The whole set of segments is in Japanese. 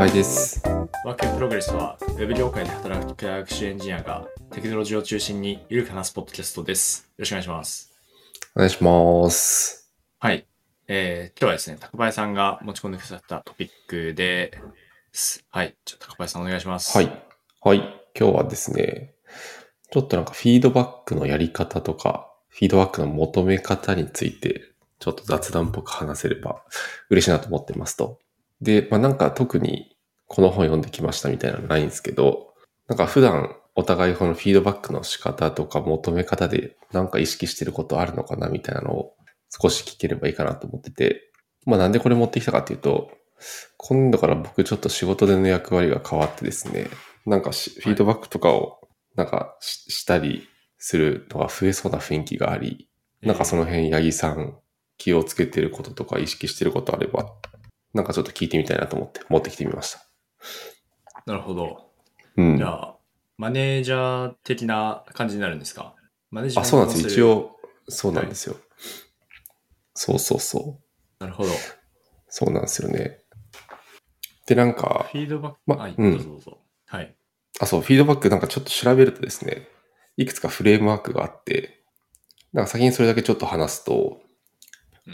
高井です。 ワークインプログレスは、ウェブ業界で働く学習エンジニアがテクノロジーを中心にゆるく話すポッドキャストです。よろしくお願いします。 お願いします。 はい。今日はですね、高林さんが持ち込んでくださったトピックです。はい。じゃあ高林さんお願いしまはい。 す。 はい。今日はですね、ちょっとなんかフィードバックのやり方とか、フィードバックの求め方について、ちょっと雑談っぽく話せれば嬉しいなと思ってますと。で、なんか特にこの本読んできましたみたいなのないんですけど、なんか普段お互いこのフィードバックの仕方とか求め方でなんか意識してることあるのかなみたいなのを少し聞ければいいかなと思ってて、なんでこれ持ってきたかっていうと、今度から僕ちょっと仕事での役割が変わってですね、なんかフィードバックとかをなんかしたりするのが増えそうな雰囲気があり、なんかその辺、八木さん気をつけてることとか意識してることあれば、なんかちょっと聞いてみたいなと思って持ってきてみました。 なるほど。 うん。 じゃあ、マネージャー的な感じになるんですか？マネジあ、 メンそうなんですよ。 トをする。 一応、そうなはい。 んですよ。そうそうそう。 なるほど。 そうなんですよね。で、なんか、 フィードバック、はい、 うん。 どうぞどうぞ。はい。 そう、フィードバックなんかちょっと調べるとですね、いくつかフレームワークがあって、なんか先にそれだけちょっと話すと、 うん。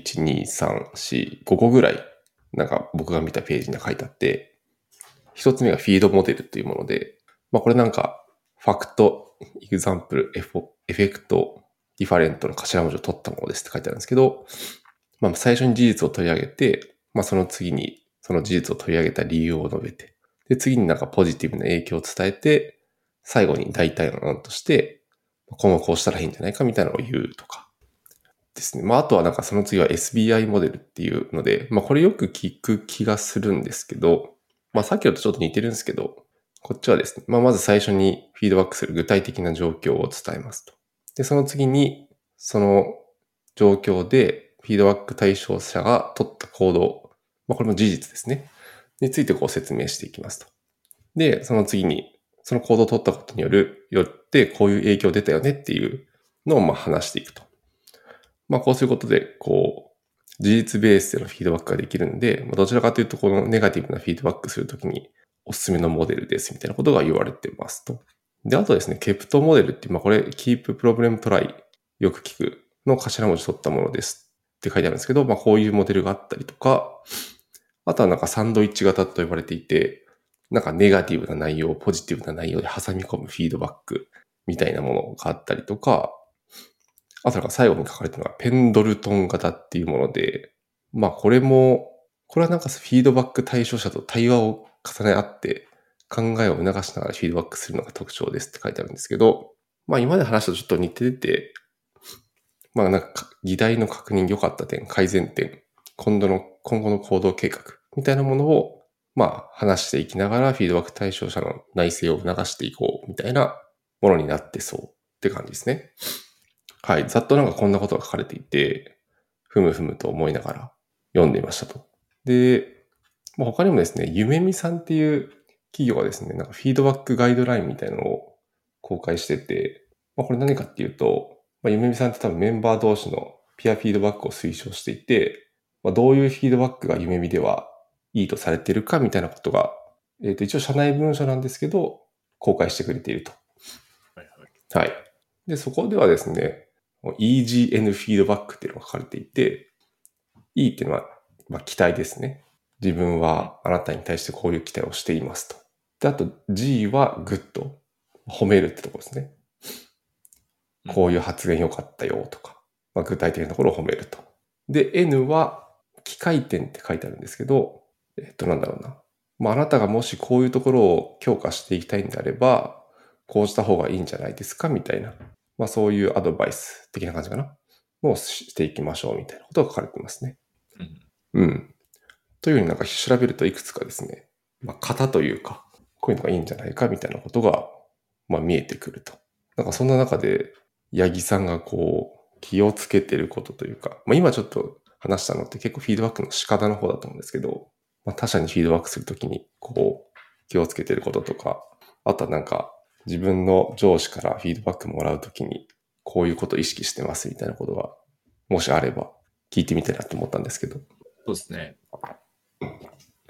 1、2、3、4、5個ぐらい、なんか僕が見たページに書いてあって、一つ目がフィードモデルというもので、これなんか、ファクト、エグザンプル、エフェクト、ディファレントの頭文字を取ったものですって書いてあるんですけど、最初に事実を取り上げて、その次にその事実を取り上げた理由を述べて、で、次になんかポジティブな影響を伝えて、最後に大体の案として、今後こうしたらいいんじゃないかみたいなのを言うとかですね。あとはなんかその次は SBI モデルっていうので、これよく聞く気がするんですけど、さっきのとちょっと似てるんですけど、こっちはですね、まず最初にフィードバックする具体的な状況を伝えますと。で、その次に、その状況でフィードバック対象者が取った行動、これも事実ですね。についてこう説明していきますと。で、その次に、その行動を取ったことによってこういう影響出たよねっていうのを話していくと。こうすることで、事実ベースでのフィードバックができるんで、どちらかというと、このネガティブなフィードバックするときにおすすめのモデルですみたいなことが言われてますと。で、あとですね、ケプトモデルって、これ、Keep Problem Try よく聞くの頭文字取ったものですって書いてあるんですけど、こういうモデルがあったりとか、あとはなんかサンドイッチ型と呼ばれていて、なんかネガティブな内容、ポジティブな内容で挟み込むフィードバックみたいなものがあったりとか、あとなんか最後に書かれてるのがペンドルトン型っていうもので、これはなんかフィードバック対象者と対話を重ね合って考えを促しながらフィードバックするのが特徴ですって書いてあるんですけど、今まで話したとちょっと似てて、なんか議題の確認、良かった点、改善点、今後の行動計画みたいなものを話していきながらフィードバック対象者の内省を促していこうみたいなものになってそうって感じですね。はい。ざっとなんかこんなことが書かれていて、ふむふむと思いながら読んでいましたと。で、他にもですね、ゆめみさんっていう企業がですね、なんかフィードバックガイドラインみたいなのを公開してて、これ何かっていうと、ゆめみさんって多分メンバー同士のピアフィードバックを推奨していて、どういうフィードバックがゆめみではいいとされているかみたいなことが、一応社内文書なんですけど、公開してくれていると。 はいはい。 はい。で、そこではですね、EGN フィードバックっていうのが書かれていて、E っていうのは、期待ですね。自分はあなたに対してこういう期待をしていますと。で、あと G はグッド。褒めるってところですね。こういう発言良かったよとか、具体的なところを褒めると。で、N は機会点って書いてあるんですけど、なんだろうな。あなたがもしこういうところを強化していきたいんであれば、こうした方がいいんじゃないですかみたいな。そういうアドバイス的な感じかな。をしていきましょうみたいなことが書かれてますね。 うん。 うん。というようになんか調べるといくつかですね、型というか、こういうのがいいんじゃないかみたいなことが、見えてくると。なんかそんな中で、八木さんが気をつけてることというか、今ちょっと話したのって結構フィードバックの仕方の方だと思うんですけど、他者にフィードバックするときに、気をつけてることとか、あとはなんか、自分の上司からフィードバックもらうときに、こういうことを意識してますみたいなことが、もしあれば聞いてみたいなと思ったんですけど。 そうですね。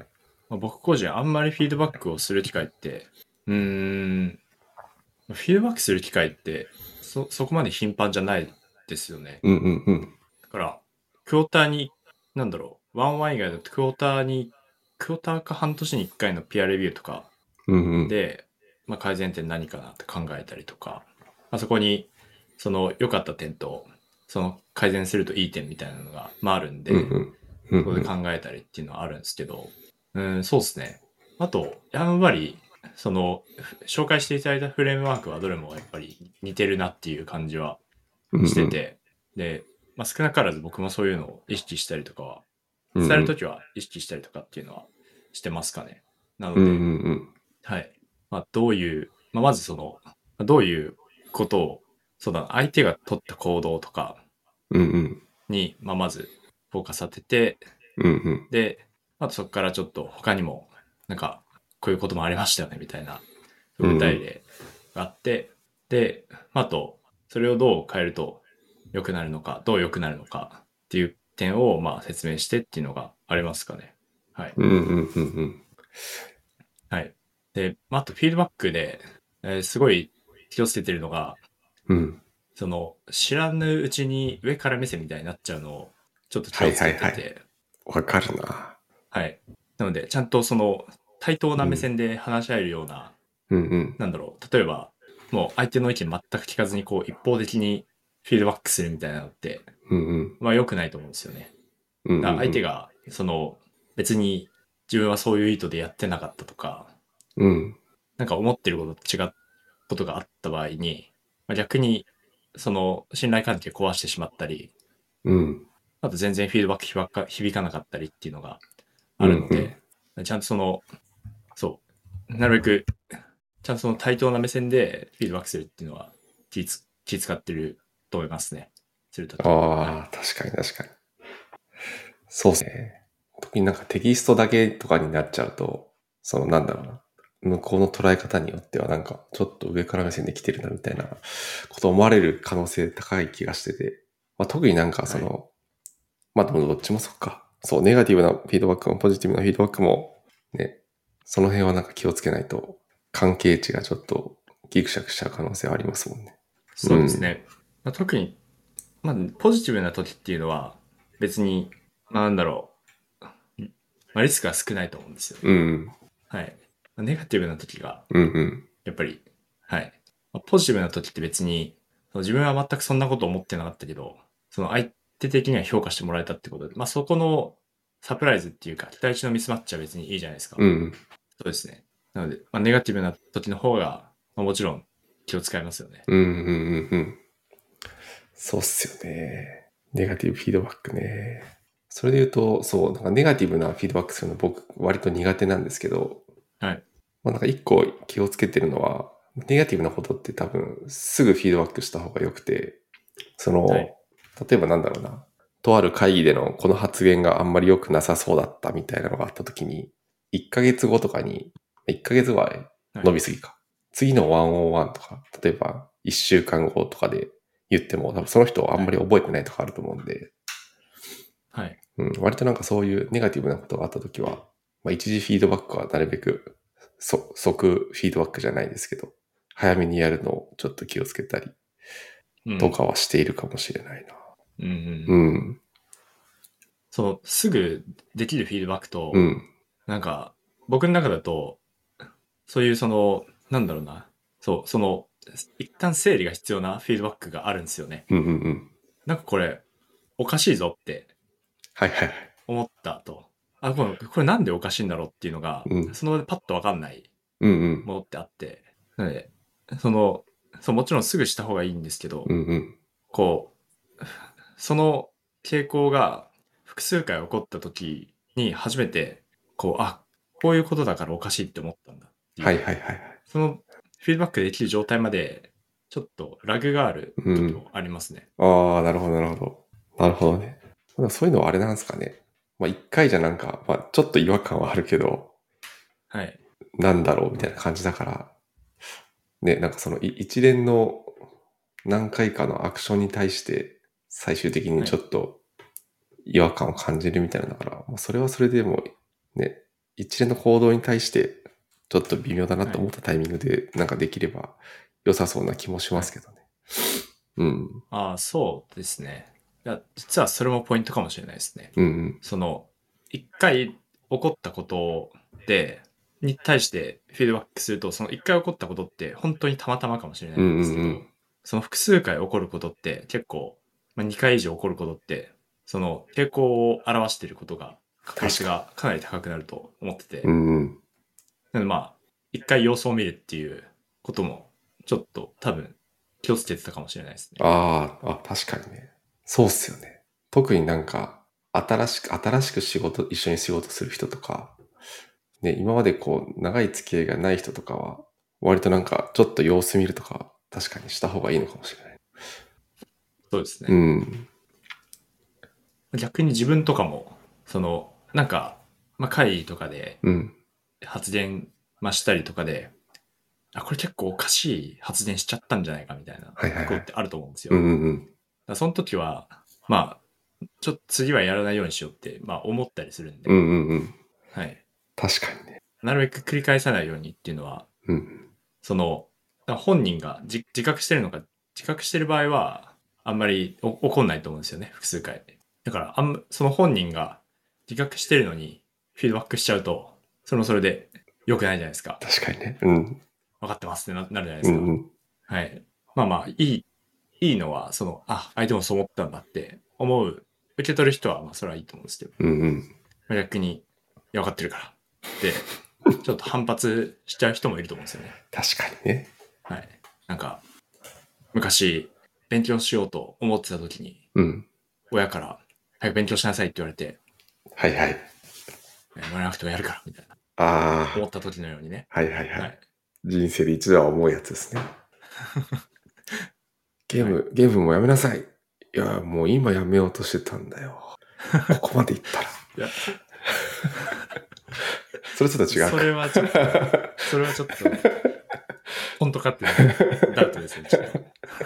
僕個人あんまりフィードバックをする機会って、うーん、フィードバックする機会って、そこまで頻繁じゃないですよね。 うんうんうん。 だから、クォーターに、なんだろう、ワンワン以外だとクォーターか半年に1回のピアレビューとかうんうん。 で、改善点何かなって考えたりとか、そこに、その良かった点と、その改善するといい点みたいなのが、あるんで、 うんうん。うんそこで考えたりっていうのはあるんですけど、そうですね。あと、やっぱり、その、紹介していただいたフレームワークはどれもやっぱり似てるなっていう感じはうん。うんうん。 してて、で、少なからず僕もそういうのを意識したりとかは、伝えるとうんうん。 きは意識したりとかっていうのはしてますかね。なうんうので、 ん。 はい。どういう、まずその、どういうことを、そうだな、相手が取った行動とかうんうん。 に、まずフォーカス当てて、 うんうん。 で、あとそこからちょっと他にも、なんか、こういうこともありましたよね、みたいな、 うんうん。 具体例があって、で、あと、それをどう変えると良くなるのか、どう良くなるのかっていう点を、説明してっていうのがありますかね。はい。 うんうんうんうん。 はい。で、あとフィードバックで、すごい気をつけてるのが、 うん。 その、知らぬうちに上から目線みたいになっちゃうのを、ちょっと気はいをつけはいはい。 てて、 わかるな。 はい。なので、ちゃんとその、対等な目うん。 線で話し合えるような、 うんうん。 なんだろう、例えば、もう相手の意見全く聞かずに、一方的にフィードバックするみたいなのって、 うんうん。 良くないと思うんですよね。 うんだから相手うんが、その、別に自分はそういう意図でやってなかったとか、 うん。うん。 なんか思ってることと違うことがあった場合に、逆に、その、信頼関係壊してしまったり、 うん。 あと全然フィードバック響かなかったりっていうのがあうんうん。 るので、ちゃんとその、そう、なるべく、ちゃんとその対等な目線でフィードバックするっていうのは気使ってると思いますね。するときは。はい。 ああ、確かに確かに。そうですね。特になんかテキストだけとかになっちゃうと、そのなんだろうな。向こうの捉え方によってはなんかちょっと上から目線で来てるなみたいなこと思われる可能性高い気がしてて。まあ、特になんかそはい。 の、まあでもどっちもそっか。そう、ネガティブなフィードバックもポジティブなフィードバックもね、その辺はなんか気をつけないと関係値がちょっとギクシャクしちゃう可能性はありますもんね。うそうですん。 ね。特に、ポジティブな時っていうのは、別に、なんだろう、リスクが少ないと思うんですよね。 うん。 はい。ネガティブな時が、 うんうん。 やっぱり、はい。ポジティブな時って別に、その自分は全くそんなこと思ってなかったけど、その相手的には評価してもらえたってことで、そこのサプライズっていうか、期待値のミスマッチは別にいいじゃないですか。 うん。 そうですね。なので、ネガティブな時の方が、もちろん気を使いますよね。 うんうんうんうん。そうっすよね。ネガティブフィードバックね。それで言うと、そう、なんかネガティブなフィードバックするの僕割と苦手なんですけど、 はい。 まあなんか一個気をつけてるのは、ネガティブなことって多分すぐフィードバックした方が良くて、その、 はい。 例えばなんだろうな、とある会議でのこの発言があんまり良くなさそうだったみたいなのがあった時に、1ヶ月後とかに、1ヶ月後ははい。 伸びすぎか。次の101とか、例えば1週間後とかで言っても、多分その人はあんはい。 まり覚えてないとかあると思うんで、 はい。 割となんかそういうネガティブなことがあった時は、一時フィードバックはなるべく即フィードバックじゃないですけど、早めにやるのをちょっと気をつけたりうん。 とかはしているかもしれないな。 うんうんううん。 ん。 その、すぐできるフィードバックと、 うん。 なんか、僕の中だと、そういうその、なんだろうな。そう、その、一旦整理が必要なフィードバックがあるんですよね。 うんうんうん。 なんかこれ、おかしいぞってはいはいはい。 思ったと。これなんでおかしいんだろうっていうのが、 うん。 その場でパッとわかんないうんうん。 ものってあって、なので、その、そう、もちろんすぐした方がいいんですけど、 うんうん。 こう、その傾向が複数回起こった時に初めて、こういうことだからおかしいって思ったんだっていう、 はいはいはいはい。 そのフィードバックできる状態まで、ちょっとラグがあるうん。 時もありますね。 ああ、なるほどなるほど。なるほどね。そういうのはあれなんですかね。一回じゃなんか、ちょっと違和感はあるけど、 はい。 なんだろうみたいな感じだから、ね、なんかその一連の何回かのアクションに対して最終的にはい。 ちょっと違和感を感じるみたいなのだから、それはそれでもね、 一連の行動に対してちょっと微妙だなと思ったタイミングでなんかできれば良さそうな気もしますけどね。うん。 ああ、そうですね。いや、実はそれもポイントかもしれないですね。 うんうん。 その、一回起こったことで、に対してフィードバックすると、その一回起こったことって本当にたまたまかもしれないんですけど、 うんうんうん。 その複数回起こることって結構、まあ、2回以上起こることって、その傾向を表していることが、確率がかなり高くなると思ってて、 うんうん。 なのでまあ、一回様子を見るっていうことも、ちょっと多分気をつけてたかもしれないですね。 確かにね。そうっすよね。特になんか、新しく一緒に仕事する人とか、ね、今までこう、長い付き合いがない人とかは、割となんか、ちょっと様子見るとか、確かにした方がいいのかもしれない。 そうですうね。 ん。 逆に自分とかも、その、なんか、まあ、会議とかでうん。 発言、まあ、したりとかで、あ、これ結構おかしい発言しちゃったんじゃないかみたいなはいはいはい。 ことってあると思うんですよ。 うんだかうんうん。 らその時は、まあ、ちょっと次はやらないようにしようって、まあ思ったりするんで、 うんうんうん。 はい。 確かにね。 なるべく繰り返さないようにっていうのは、 うん。 その、だから本人が自覚してるのか、自覚してる場合は、あんまり起こんないと思うんですよね、複数回。だから、その本人が自覚してるのに、フィードバックしちゃうと、それで良くないじゃないですか。 確かにね。うん。 分かってますってなるじゃないですか。 うんうん。 はい。まあまあ、いいのは、相手もそう思ったんだって受け取る人は、まあ、それはいいと思うんですけど、 うんうん。 まあ逆に、いや、分かってるから。で、ちょっと反発しちゃう人もいると思うんですよね。 確かにね。 はい。なんか、昔、勉強しようと思ってた時に、 うん。 親から、早く勉強しなさいって言われて、 はいはい。 言われなくてもやるから、みたいな。思あった時のようにね。 あ。はいはいはい。 はい。 人生で一度は思うやつですね。 はい。 ゲームもやめなさい。いや、もう今やめようとしてたんだよ。ここまでいったら。 いや、 それちょっと違うそれはちょっと、 か。 それはちょっと、本当かっていうのは、ダウトですね、ちょっと。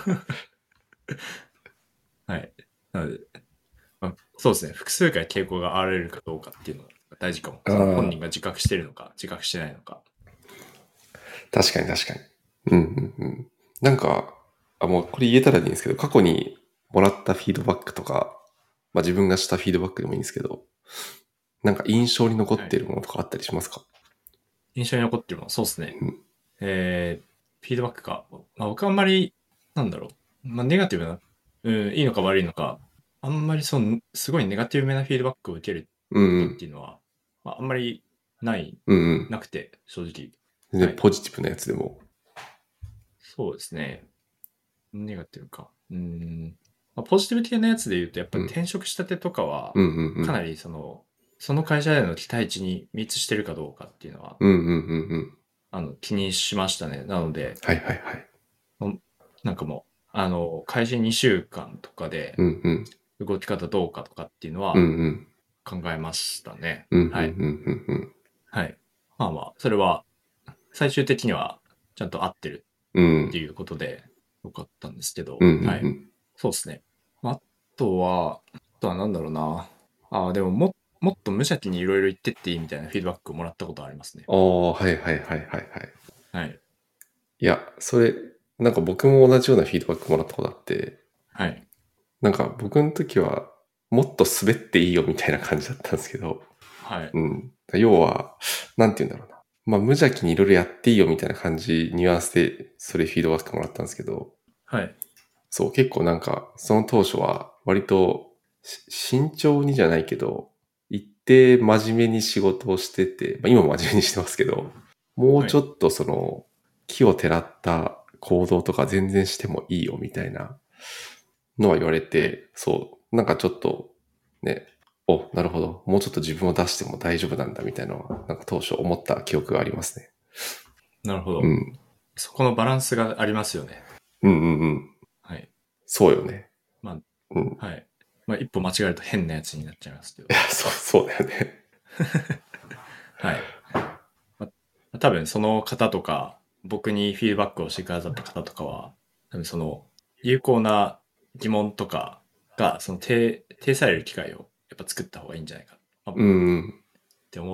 はい。なので、まあ、そうですね。複数回傾向が現れるかどうかっていうのが大事かも。その本ああ、 人が自覚してるのか、自覚してないのか。 確かに確かに。うんうんうん。なんか、もうこれ言えたらいいんですけど、過去にもらったフィードバックとか、まあ自分がしたフィードバックでもいいんですけど、なんか印象に残っはい。 ているものとかあったりしますか？ 印象に残ってるもの、そうですね。 うん。 フィードバックか。まあ、僕はあんまり、なんだろう。まあ、ネガティブな、いいのか悪いのか、あんまりすごいネガティブめなフィードバックを受けることっうんうん。 ていうのは、まあ、あんまりうんうん。 なくて、正直。 全然はい。 ポジティブなやつでも。 そうですね。ネガティブか。まあ、ポジティブ系なやつで言うと、やっぱうん。 転職したてとかは、 うんうんうん。 かなりその会社での期待値に満ちしてるかどうかっていうのは、 うんうんうんうん。 気にしましたね。なので、 はいはいはい。 なんかもう、開始2週間とかでうんうん。 動き方どうかとかっていうのうんうはん。 考えましたね。 うんうんうんはい。 うんうん。 はい。まあまあ、それは最終的にはちゃんと合ってるうん。 っていうことでよかったんですけど、 うんうんうはい。 ん。 そうですね。あとはなんだろうな。でももっと無邪気にいろいろ言ってっていいみたいなフィードバックをもらったことありますね。 ああ、はいはいはいはいはい。 はい。 いや、それ、なんか僕も同じようなフィードバックもらったことあって、 はい。 なんか僕の時は、もっと滑っていいよみたいな感じだったんですけど、 はい。 うん。要は、なんて言うんだろうな。まあ無邪気にいろいろやっていいよみたいな感じ、ニュアンスで、それフィードバックもらったんですけど、 はい。 そう、結構なんか、その当初は、割と、慎重にじゃないけど、一定真面目に仕事をしてて、まあ今も真面目にしてますけど、もうはい。 ちょっとその、木をてらった行動とか全然してもいいよみたいなのは言われはい。 て、そう、なんかちょっとね、なるほど。もうちょっと自分を出しても大丈夫なんだみたいなのは、なんか当初思った記憶がありますね。 なるほど。 うん。 そこのバランスがありますよね。 うんうんうん。 はい。 そうよね。 まうん。 あ、はい。まあ、一歩間違えると変なやつになっちゃいますけど。 いや、そうだよね。 はい。まあ、多分その方とか、僕にフィードバックをしてくださった方とかは、多分有効な疑問とかが、呈される機会をやっぱ作った方がいいんじゃないか、まあっうんうん。 て思っ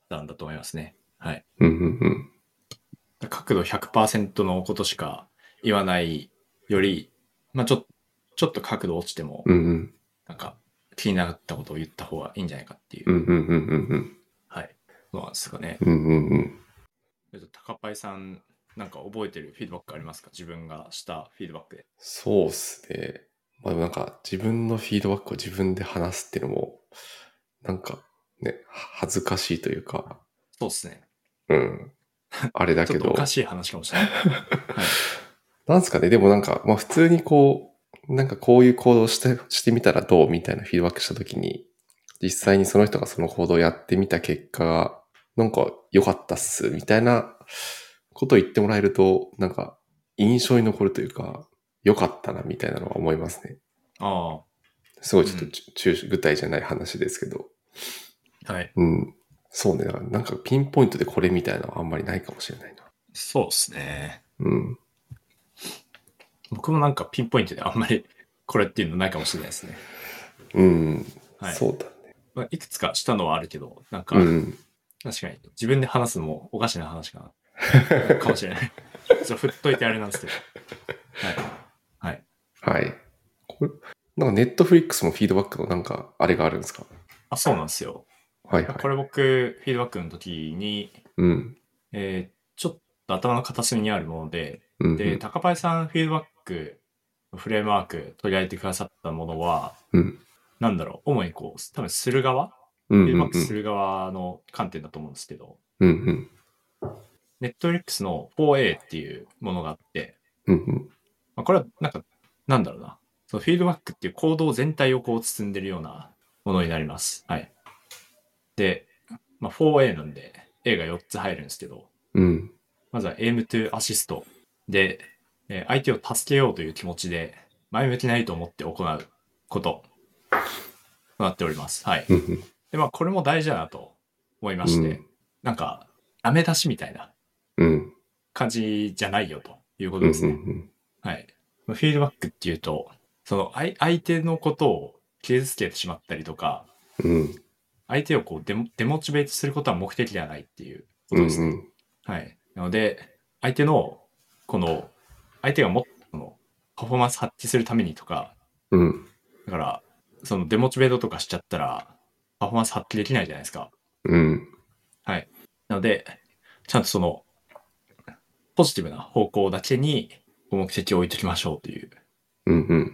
たんだと思いますね。はい。 うんうんうん。 角度100%のことしか言わないより、まあちょっと角度落ちても、 うんうん。 なんか気になったことを言った方がいいんじゃないかっていう。 うんうんうんうんはい。そうなんですかね。 うん。うんうんうん。 高パイさん、なんか覚えてるフィードバックありますか？自分がしたフィードバックで。 そうっすね。まあでもなんか自分のフィードバックを自分で話すっていうのも、なんかね、恥ずかしいというか、 そうっすね。 うん。あれだちょっとおかけど、 しい話かもしれない。はい。 なんすかね、でもなんか、まあ普通にこう、なんかこういう行動してみたらどうみたいなフィードバックしたときに、実はい。 際にその人がその行動をやってみた結果が、なんか良かったっす、みたいなことを言ってもらえると、なんか印象に残るというか、良かったな、みたいなのは思いますね。 ああ、 すごいちょっとうん。 具体じゃない話ですけど。 はい。 うん。そうね。なんかピンポイントでこれみたいなのはあんまりないかもしれないな。 そうっすね。 うん。 僕もなんかピンポイントであんまりこれっていうのないかもしれないですね。 うん。 はい。 そうだね。 まあ、いくつかしたのはあるけど、なんか、 うん。 確かに自分で話すのもおかしな話かな、かもしれない。振っといてあれなんですけど。はい。はい。 はい。これ、なんかネットフリックスもフィードバックのなんかあれがあるんですか？ あ、そうなんですよ。 はいはい。 これ僕、フィードバックの時に、 うん。 ちょっと頭の片隅にあるもので、で、 うんうん。 高パイさんフィードバック、フレームワーク取り上げてくださったものは、 うん。 なんだろう、主にこう、多分する側うんうフィードバックすんる側の観点だと思うんですけど、 うん。うんネットフリックスの 4A っていうものがあって、 うん。うんまあ、これはなんか、なんだろうな。そのフィードバックっていう行動全体をこう包んでるようなものになります。はい。で、まあ、4A なんで A が4つ入るんですけど、 うん。 まずは aim to assist で、相手を助けようという気持ちで前向きな意図を持って行うこととなっております。はい。 うん。 で、まあこれも大事だなと思いまして、 うん。 なんか、ダメ出しみたいなうん。 感じじゃないよということうん。うですね。 ん。 はい。フィードバックっていうと、その相手のことを傷つけてしまったりとか、 うん。 相手をこうデモチベートすることは目的ではないっていうこうん。 とですね。 うん。 はい。なので、相手の、この、相手がもっとこのパフォーマンス発揮するためにとか、 うん。 だから、そのデモチベートとかしちゃったら、パフォーマンス発揮できないじゃないですか。 うん。 はい。なので、ちゃんとその、ポジティブな方向だけに目的を置いときましょうといううん。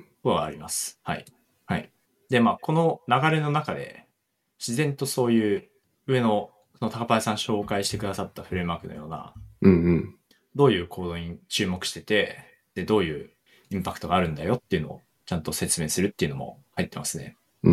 ことがあります。はい。はい。で、まあ、この流れの中で、自然とそういう上の、その高林さん紹介してくださったフレームワークのような、 うん。 どういう行動に注目してて、で、どういうインパクトがあるんだよっていうのをちゃんと説明するっていうのも入ってますね。 うん。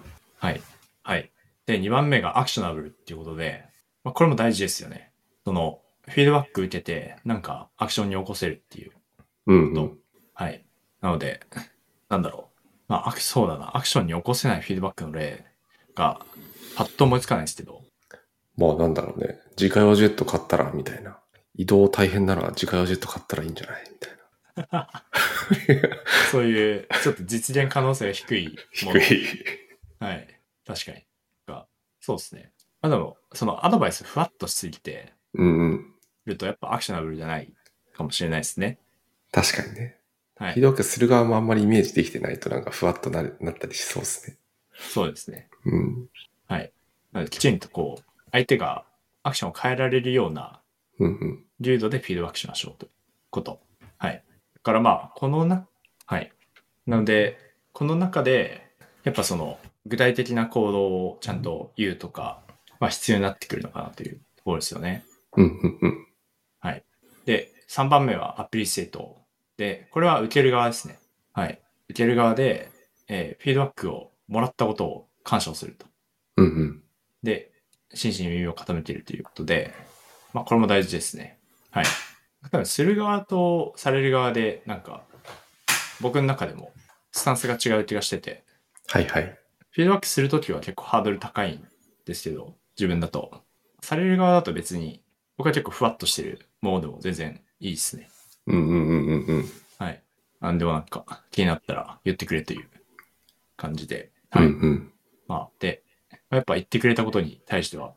はい。はい。で、2番目がアクショナブルっていうことで、まあ、これも大事ですよね。その、フィードバック受けて、なんかアクションに起こせるっていううん。 こと。はい。なので、なんだろう。まあ、そうだな。アクションに起こせないフィードバックの例が、パッと思いつかないんですけど、 まあなんだろうね。自家用ジェット買ったら、みたいな。移動大変なら自家用ジェット買ったらいいんじゃないみたいな。 そういうちょっと実現可能性が低いもの。 低い。 はい。確かに。そうですね。まあでも、そのアドバイスふわっとしすぎてうんうん。 るとやっぱアクショナブルじゃないかもしれないですね。 確かにね。 はい。 フィードバックする側もあんまりイメージできてないとなんかふわっとなったりしそうですね。 そうですね。 うん。 はい。なのできちんとこう、相手がアクションを変えられるようなうんうん。 流度でフィードバックしましょうということ。はい。だからまあ、はい。なので、この中で、やっぱその、具体的な行動をちゃんと言うとか、まあ必要になってくるのかなというところですよね。 うんうんうん。 はい。で、3番目はアプリシエイト。で、これは受ける側ですね。はい。受ける側で、フィードバックをもらったことを干渉すると。 うんうん。 で、真摯に耳を傾けるということで、まあこれも大事ですね。はい。多分する側とされる側で、なんか、僕の中でもスタンスが違う気がしてて、 はいはい。 フィードバックするときは結構ハードル高いんですけど、自分だと。される側だと別に、僕は結構ふわっとしてるものでも全然いいですね。 うんうんうんうんうん。 はい。なんでもなんか気になったら言ってくれという感じで。 うんはい。 うん。 まあ、で、やっぱ言ってくれたことに対しては、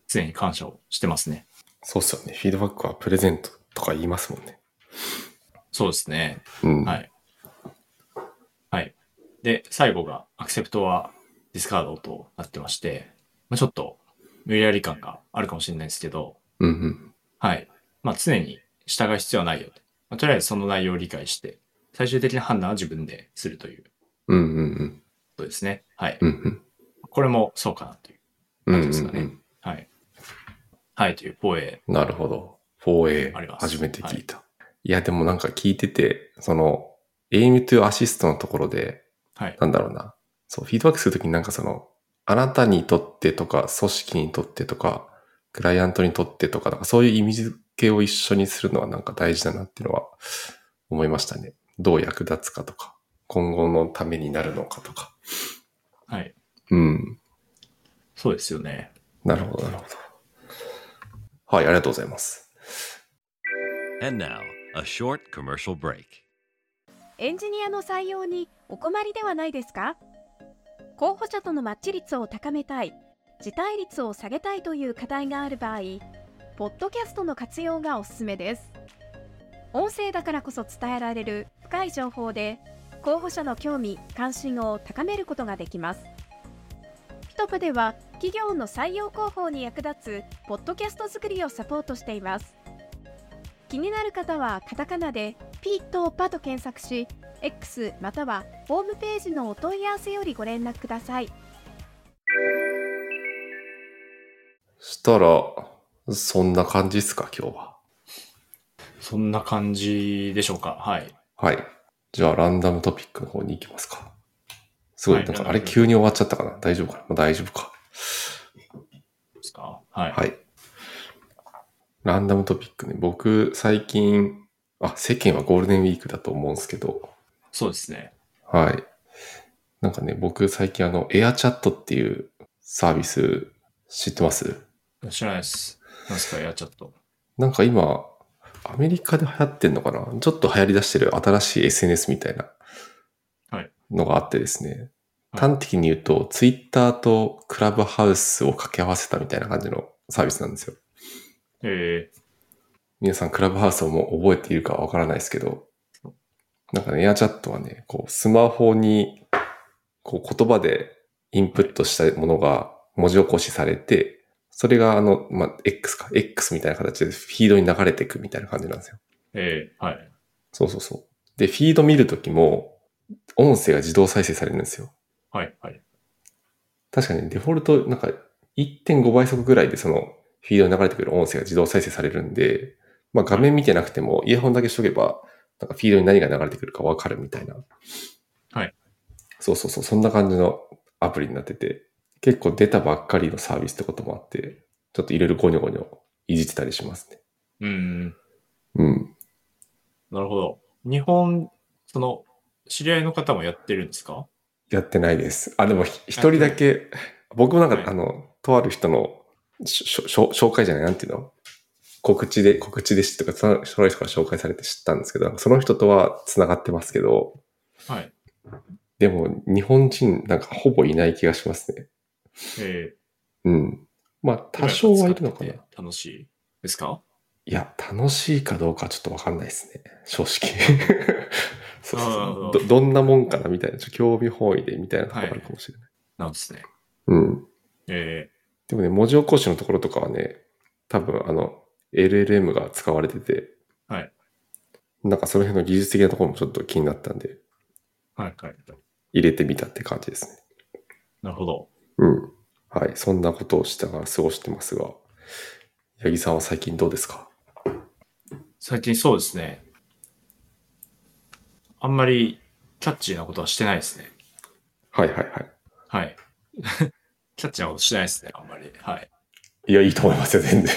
常に感謝をしてますね。 そうっすよね。フィードバックはプレゼントとか言いますもんね。 そうですね。 うん。 はい。はい。で、最後が、アクセプトはディスカードとなってまして、まあ、ちょっと無理やり感があるかもしれないですけど、 うんうん。 はい。まあ、常に従う必要はないよと。まあ、とりあえずその内容を理解して、最終的な判断は自分でするというこうんうんとですね。はい。 うん。うんこれもそうかなといううん。うんうん感じですかね。 うん。 はい。はい、という放映なるほど。4A、 あります。 初めてはい。 聞いた。いや、でもなんか聞いてて、aim to assist のところで、 はい。 なんだろうな。そう、フィードバックするときになんかあなたにとってとか、組織にとってとか、クライアントにとってとか、なんかそういう意味付けを一緒にするのはなんか大事だなっていうのは思いましたね。どう役立つかとか、今後のためになるのかとか。 はい。 うん。 そうですよね。 なるほど、なるほど。はい、ありがとうございます。 And now, a short commercial break. エンジニアの採用にお困りではないですか？候補者とのマッチ率を高めたい、辞退率を下げたいという課題がある場合、ポッドキャストの活用がおすすめです。音声だからこそ伝えられる深い情報で、候補者の興味・関心を高めることができます。ピトプでは企業の採用広報に役立つポッドキャスト作りをサポートしています。気になる方はカタカナでピとパと検索し、X またはホームページのお問い合わせよりご連絡ください。 したら、そんな感じですか、今日は。 そんな感じでしょうか。はい。 はい。じゃあ、ランダムトピックの方に行きますか。すごい、 はいなんか、あれ急に終わっちゃったかな。大丈夫かな、まあ、大丈夫か。 ですか。はい。 はい。ランダムトピックね。僕、最近、世間はゴールデンウィークだと思うんですけど、 そうですね。 はい。なんかね、僕、最近エアチャットっていうサービス知ってます？ 知らないです。なんすか、エアチャット。 なんか今、アメリカで流行ってんのかな、ちょっと流行り出してる新しい SNS みたいなはい。 のがあってですね。 はい端的に言うと、ツイッターとクラブハウスを掛け合わせたみたいな感じのサービスなんですよ。皆さんクラブハウスをもう覚えているかわからないですけど、なんかね、エアチャットはね、こう、スマホに、こう、言葉でインプットしたものが文字起こしされて、それがX みたいな形でフィードに流れていくみたいな感じなんですよ。 はい。 そうそうそう。で、フィード見るときも、音声が自動再生されるんですよ。 はい。はい。 確かにデフォルトなんか 1.5 倍速ぐらいでそのフィードに流れてくる音声が自動再生されるんで、まあ画面見てなくてもイヤホンだけしとけば、なんかフィードに何が流れてくるかわかるみたいな。 はい。 そうそうそう、そんな感じのアプリになってて、結構出たばっかりのサービスってこともあって、ちょっといろいろゴニョゴニョいじってたりしますね。うん。 なるほど。日本、知り合いの方もやってるんですか？ やってないです。でも一人だけ、僕もなんか、 はいとある人の紹介じゃない、なんていうの、告知で知ってか、その人から紹介されて知ったんですけど、その人とは繋がってますけど、 はい。 でも日本人なんかほぼいない気がしますね。うん。まあ多少はいるのかな。 楽しいですか？ いや、楽しいかどうかちょっとわかんないですね。正直。そうそうそう。どんなもんかなみたいな、興味本位でみたいなところあるかもしれない。 なんですね。 うん。でもね、文字起こしのところとかはね、多分LLM が使われてて、 はい。 なんかその辺の技術的なところもちょっと気になったんで、 はい。 入れてみたって感じですね。 なるほど。 うん。はい。そんなことをしながら過ごしてますが、八木さんは最近どうですか？ 最近そうですね。あんまりキャッチーなことはしてないですね。 はいはいはい。 はい。キャッチーなことしてないですね、あんまり。はい。 いや、いいと思いますよ、全然。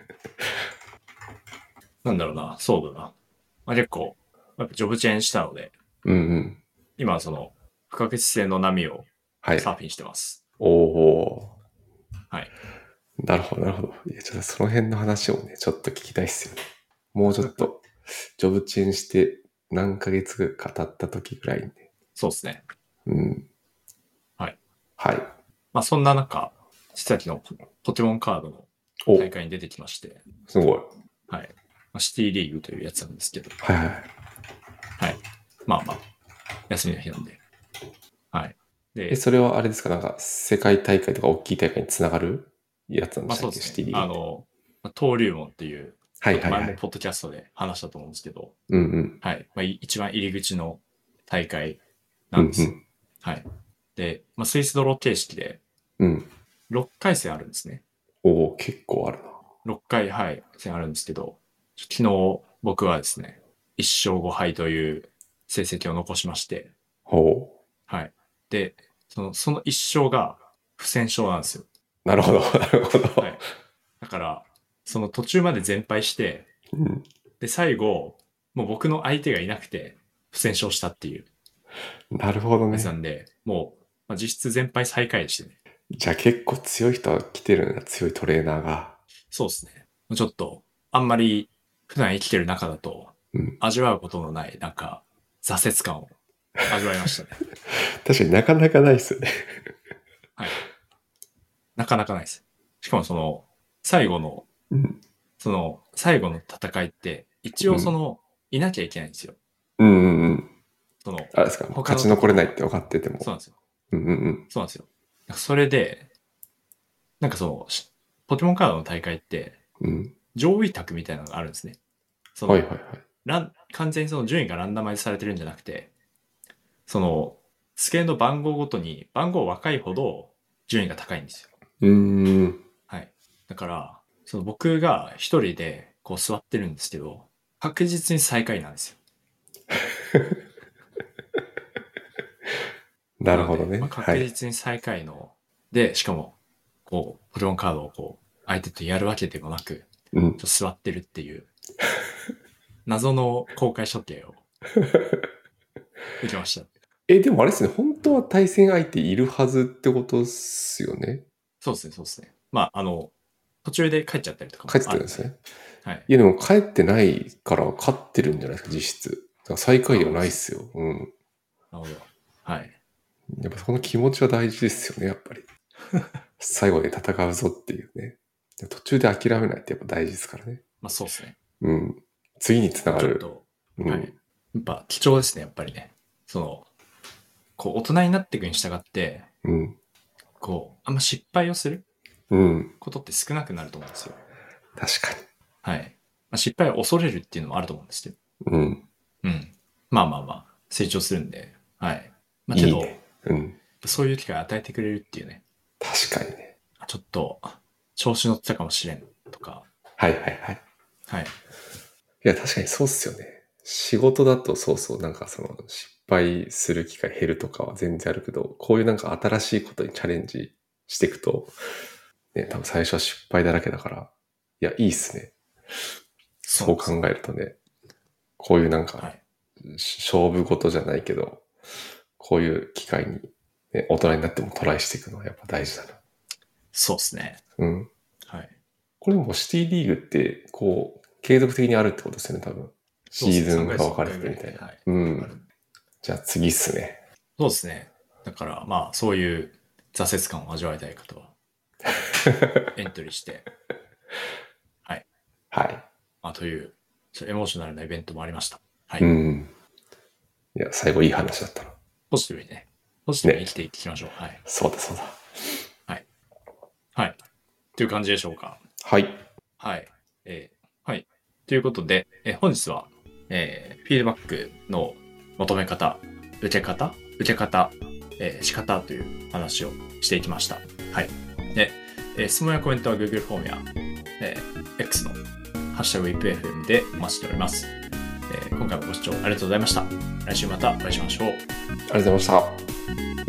なんだろうな、そうだな。まあ、結構、やっぱジョブチェーンしたので、 うんうん。 今は不可欠性の波をはい。 サーフィンしてます。 おお。 はい。 なるほど、なるほど。いや、ちょっとその辺の話をね、ちょっと聞きたいっすよね。もうちょっと、ジョブチェンして何ヶ月か経った時ぐらいにね。 そうですね。 うん。 はい。 はい。 まあそんな中、実は昨日ポケモンカードのお、 大会に出てきまして、 すごい。 はい。シティリーグというやつなんですけど、 はいはい。 はい。まあまあ、休みの日なんで。はい。で、 それはあれですか、なんか世界大会とか大きい大会につながるやつなんでまあしたっけ、 そうですね。 シティリーグって。 登竜門っていう、 はいはいはい。 前もポッドキャストで話したと思うんですけど、 うんうん。 はい。まあ、一番入り口の大会うんなんですよ。はい。で、まあ、スイスドロー形式でうん。うん。 6回戦あるんですね。 おお、結構あるな。 6回、はい、戦あるんですけど、昨日僕はですね、1勝5敗という成績を残しまして、 ほはい。で、その1勝が不戦勝なんですよ。 う。なるほど、なるほど。 はい。だから、その途中まで全敗して、 うん、 で、最後、もう僕の相手がいなくて、不戦勝したっていうなるほどやつなね。 んで、もう、まあ、実質全敗最下位でしてね。 じゃあ結構強い人は来てるんだ、強いトレーナーが。 そうですね。ちょっと、あんまり普段生きてる中だと、 うん。 味わうことのない、なんか、挫折感を味わいましたね。 確かになかなかないですよね。 はい。なかなかないです。しかも最後の、 うん。 最後の戦いって、一応いなきゃいけないんですよ。 うんうんうん。 その、 あれですか、 他の勝ち残れないって分かってても。 そうなんですよ。 うんうんうん。 そうなんですよ。それで、なんかポケモンカードの大会って、 うん。 上位卓みたいなのがあるんですね。 はいはいはい。 完全に順位がランダマイズされてるんじゃなくて、机の番号ごとに、番号若いほど順位が高いんですよ。はい。だから、僕が一人でこう座ってるんですけど、確実に最下位なんですよ。 なるほどね。 まあ、確実に最下位の、で、しかも、こう、ポケモンカードをこう、相手とやるわけでもなく、 うん。 座ってるっていう、謎の公開処刑を受けました。 でもあれですね、本当は対戦相手いるはずってことっすよね。 そうですね、そうですね。まあ、途中で帰っちゃったりとかも帰ってるんですね。 はい。 いやでも帰ってないから勝ってるんじゃないですか、実質。だから最下位ではないっすよ。うん。 なるほど。はい。 やっぱその気持ちは大事ですよね、やっぱり。最後で戦うぞっていうね。途中で諦めないってやっぱ大事ですからね。 まあ、そうですね。 うん。次につながる。 ちょっと、 うん、 はい。やっぱ貴重ですね、やっぱりね。こう、大人になっていくに従って、 うん。 こう、あんま失敗をするうん。 ことって少なくなると思うんですよ。 確かに。 はい。まあ、失敗を恐れるっていうのもあると思うんですけど。 うん。 うん。まあまあまあ、成長するんで。はい。まあ、けど、 いいね。うん。 そういう機会を与えてくれるっていうね。 確かにね。 ちょっと、調子乗ってたかもしれんとか。 はいはいはい。 はい。 いや、確かにそうっすよね。仕事だとそうそう、なんか失敗する機会減るとかは全然あるけど、こういうなんか新しいことにチャレンジしていくと、ね、多分最初は失敗だらけだから、いや、いいっすね。そう考えるとね、こういうなんか、 はい、 勝負事じゃないけど、こういう機会に、ね、大人になってもトライしていくのはやっぱ大事だな。 そうですね。 うん。 はい。 これもシティリーグって、こう、継続的にあるってことですよね、多分。シーズンが分かれてるみたいな。 はい。 うん。じゃあ次っすね。 そうですね。だからまあ、そういう挫折感を味わいたい方は、エントリーして、はい。 はい。 まあ、という、エモーショナルなイベントもありました。はい。 うん。いや、最後いい話だったな。 ポジティブにね。ポジティブに生きていきましょう。はい。 そうだそうだ。 はい。はい。という感じでしょうか。 はい。 はい。はい。ということで、本日は、フィードバックの求め方、受け方、仕方という話をしていきました。はい。で、質問やコメントは Google フォームや、X のハッシュタグ WIPFM でお待ちしております。今回もご視聴ありがとうございました。来週またお会いしましょう。 ありがとうございました。